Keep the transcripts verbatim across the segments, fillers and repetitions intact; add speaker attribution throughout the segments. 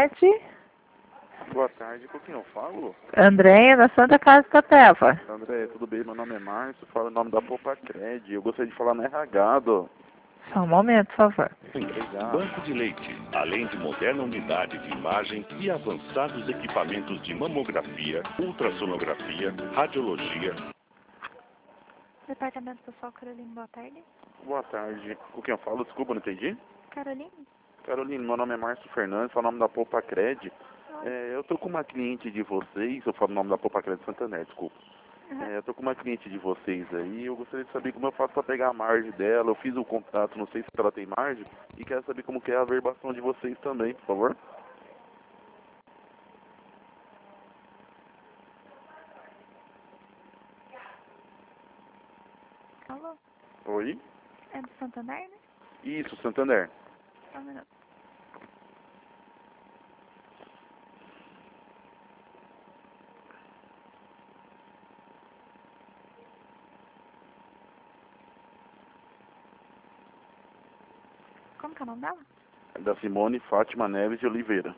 Speaker 1: tarde.
Speaker 2: Boa tarde, com quem eu falo?
Speaker 1: Andréia, da Santa Casa da Teva.
Speaker 2: André, tudo bem? Meu nome é Márcio, falo em nome da Popacred. Eu gostaria de falar no R H, do...
Speaker 1: Só um momento, por favor.
Speaker 2: Obrigado.
Speaker 3: Banco de leite, além de moderna unidade de imagem e avançados equipamentos de mamografia, ultrassonografia, radiologia.
Speaker 4: Departamento Pessoal, Caroline, boa tarde.
Speaker 2: Boa tarde, com quem eu falo? Desculpa, não entendi.
Speaker 4: Caroline?
Speaker 2: Caroline, meu nome é Márcio Fernandes, falo em nome da Popacred. É, eu tô com uma cliente de vocês, eu falo o nome da Popacred Santander, desculpa.
Speaker 4: Uhum.
Speaker 2: É, eu tô com uma cliente de vocês aí, eu gostaria de saber como eu faço pra pegar a margem dela. Eu fiz o contrato, não sei se ela tem margem, e quero saber como que é a averbação de vocês também, por favor.
Speaker 4: Alô?
Speaker 2: Oi?
Speaker 4: É do Santander, né?
Speaker 2: Isso, Santander.
Speaker 4: Só um minuto. Como que é o nome dela?
Speaker 2: É da Simone Fátima Neves de Oliveira.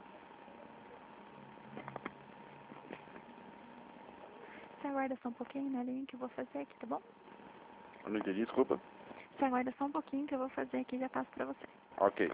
Speaker 4: Você aguarda só um pouquinho na linha que eu vou fazer aqui, tá bom?
Speaker 2: Eu não entendi, desculpa.
Speaker 4: Você aguarda só um pouquinho que eu vou fazer aqui e já passo pra você.
Speaker 2: Ok.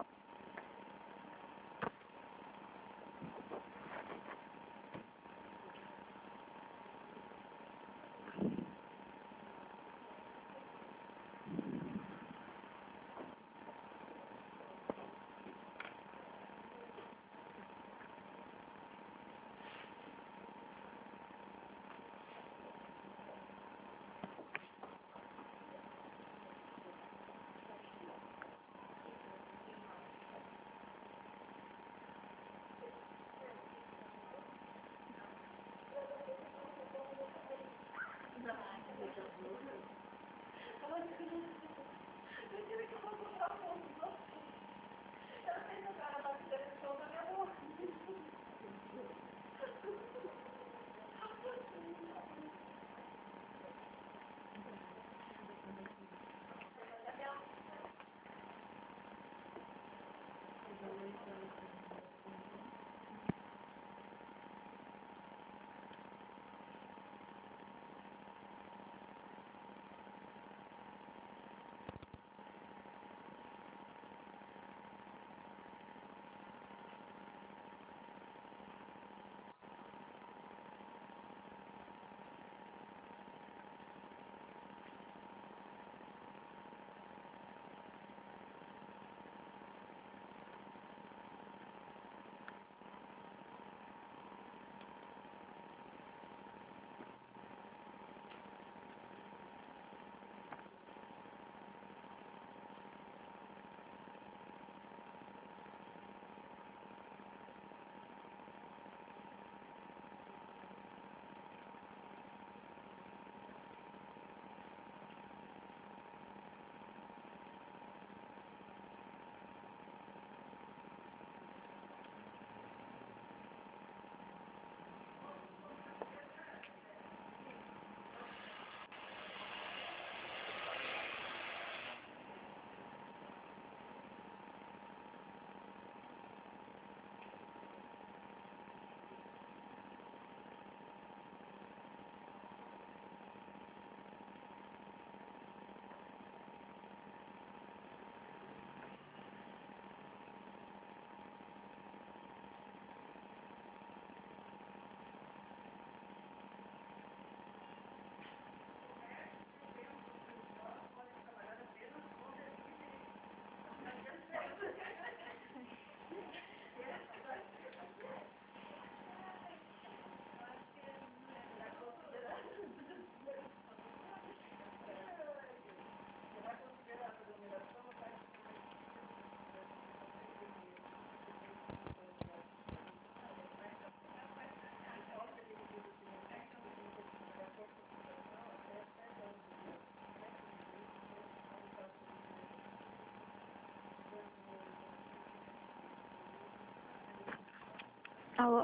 Speaker 4: Alô?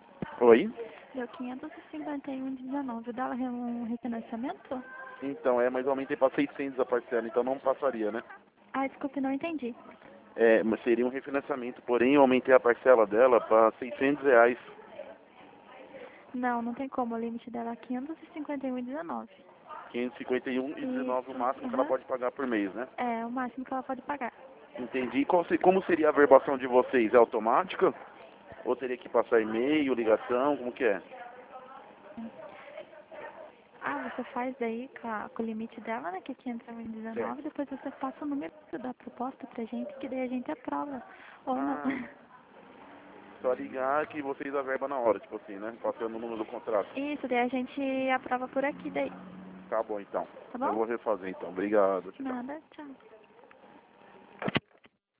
Speaker 2: Oi?
Speaker 4: Deu quinhentos e cinquenta e um e dezenove. Dá um refinanciamento?
Speaker 2: Então, é, mas eu aumentei para seiscentos a parcela, então não passaria, né?
Speaker 4: Ah, desculpe, não entendi.
Speaker 2: É, mas seria um refinanciamento, porém eu aumentei a parcela dela para seiscentos reais.
Speaker 4: Não, não tem como. O limite dela é quinhentos e cinquenta e um reais e dezenove centavos.
Speaker 2: quinhentos e cinquenta e um reais e dezenove centavos o máximo que ela
Speaker 4: Uhum.
Speaker 2: pode pagar por mês, né?
Speaker 4: É, o máximo que ela pode pagar.
Speaker 2: Entendi. Qual se- como seria a verbação de vocês? É automática? Ou teria que passar e-mail, ligação? Como que é?
Speaker 4: Ah, você faz daí com, a- com o limite dela, né, que é quinhentos e um reais e dezenove centavos, depois você passa o número da proposta pra gente, que daí a gente aprova. Ou não.
Speaker 2: Ah, só ligar que vocês averbam na hora, tipo assim, né? Passando o número do contrato.
Speaker 4: Isso, daí a gente aprova por aqui daí.
Speaker 2: Tá bom, então.
Speaker 4: Tá
Speaker 2: Eu
Speaker 4: bom?
Speaker 2: vou refazer, então. Obrigado. Tchau.
Speaker 4: Nada, tchau.